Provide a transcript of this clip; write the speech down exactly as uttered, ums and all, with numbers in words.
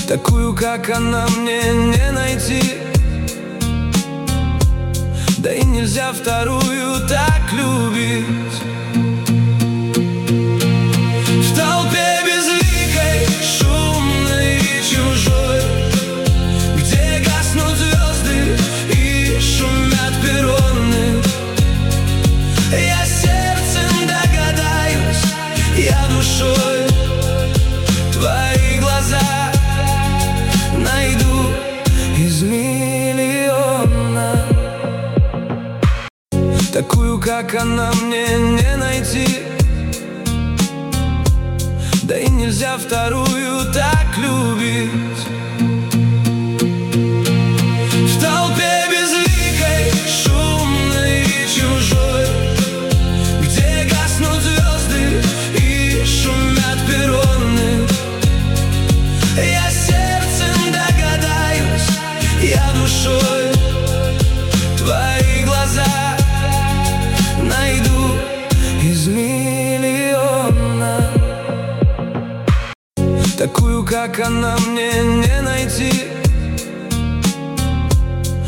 Такую, как она, мне не найти. Да и нельзя вторую так любить. В толпе безликой, шумной и чужой, где гаснут звезды и шумят перроны, я сердцем догадаюсь, я душой твои глаза найду из миллиона. Такую, как она, мне не найти. Да и нельзя вторую так любить. В толпе безликой, шумной и чужой, где гаснут звезды и шумят перроны, я сердцем догадаюсь, я душой твои глаза найду из миллиона. Такую, как она, мне не найти.